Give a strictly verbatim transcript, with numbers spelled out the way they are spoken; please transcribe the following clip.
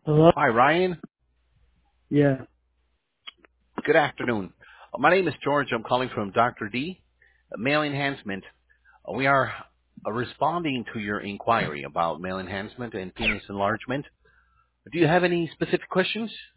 Hello? Hi, Ryan. Yeah. Good afternoon. Uh, My name is George. I'm calling from Doctor D, uh, Male Enhancement. Uh, We are uh, responding to your inquiry about male enhancement and penis enlargement. Do you have any specific questions?